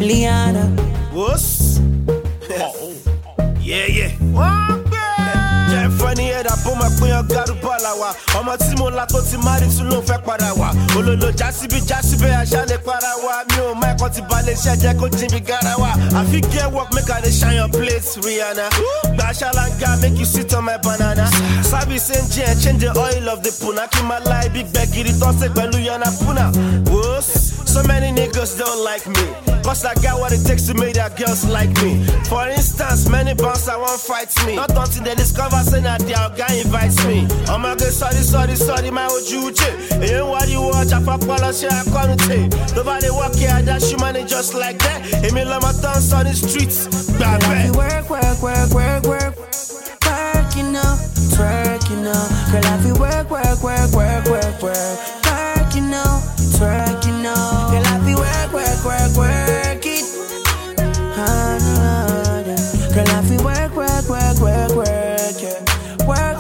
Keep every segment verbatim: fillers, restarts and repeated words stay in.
Liana. What's? Oh. Yeah, yeah. Jẹ́ funny head àbọ̀ máa pín ọ̀gá rúbọ̀ làwà. Ọmọ tí mo la tó ti máa rí tún ló fẹ́ para wa. Olólo jásíbí jásíbí àṣà lè para wa. Mi ò máa ẹ̀kọ́ ti balẹ̀ iṣẹ́ jẹ́ kó jí mi gara wa. Àfi get work make I dey shine your place, Rihanna. Gba ṣáláńgá make you sit on my banana. Sábì ṣe ń jẹ́ change the oil of the puna. Kí máa láì bí gbẹ̀gìrì tó ṣe pẹ̀lú Yana Puna. So many niggas don't like me. Cause I got what it takes to make that girls like me. For instance, many bouncers won't fight me. Not until they discover saying that their guy invites me. Oh my god, sorry, sorry, sorry, my ojuche. And you what you watch, I fuck while I share a quality. Nobody walk here, that she money just like that. And me love my thumbs on the streets. Bad, bad. Work, work, work, work, work. Working up, twerking up. Girl, I feel work, work, work, work, work, work. Working up, twerking up. Girl, I feel work, work, work, work it. Girl, I feel work, work, work, work, work, yeah. Work.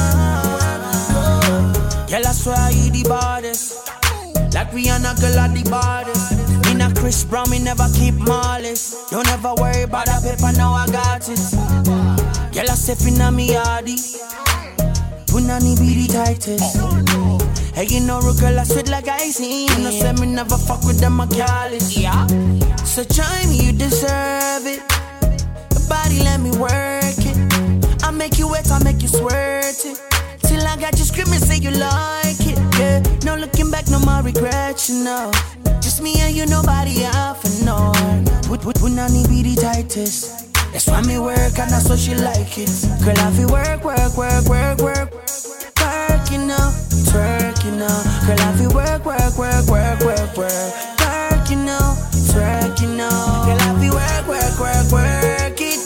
Girl, I swear you the baddest. Like Rihanna, girl, at the baddest. In a Chris Brown, me never keep malice. Don't ever worry about that paper, now I got it. Girl, I step in on me yardy. Punani be the tightest. Hey, you know, girl, I sweat like ice. You know, say me never fuck with them, I careless. Yeah. So try me, you deserve it. Your body, let me work it. I make you wet, I make you sweat it. Till I got you screaming, say you like it. Yeah. No looking back, no more regret, you know. Just me and you, nobody else for no. Put, put, punani be the tightest. That's why me work and that's what she like it. Girl, I feel work, work, work, work, work. Working up, twerking up. Girl, I feel work, work, work, work, work, work. Working up, twerking up. Girl, I feel work, work, work, work it.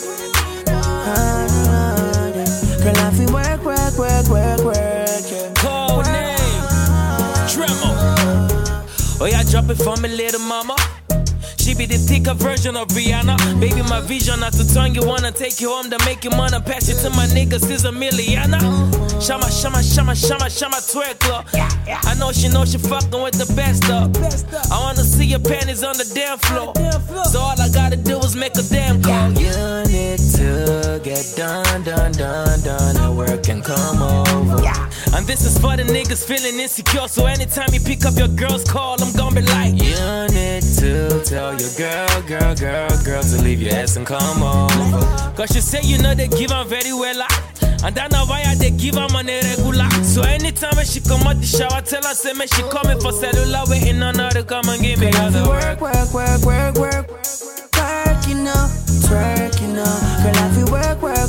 Girl, I feel work, work, work, work, work, yeah. Code name, Tremor. Oh yeah, drop it for me, little mama. She be the thicker version of Rihanna. Baby, my vision not to turn you on and take you home to make you wanna pass it to my niggas is a milliana. Shama, shama, shama, shama, shama, twerkler. I know she know she fucking with the best of. I wanna see your panties on the damn floor. So all I gotta do is make a damn call. You need to get done, done, done, done, and work and come over. And this is for the niggas feeling insecure. So anytime you pick up your girl's call, I'm gonna be like, you need to tell your girl, girl, girl, girl to leave your ass and come over. Cause you say you know they give her very well. And that's not why I they give her money regular. So anytime when she come out the shower, tell her say me she coming for cellular, waiting on her to come and give me other work. Work, work, work, work, work. Working up, twerking up. Girl, I feel work, work,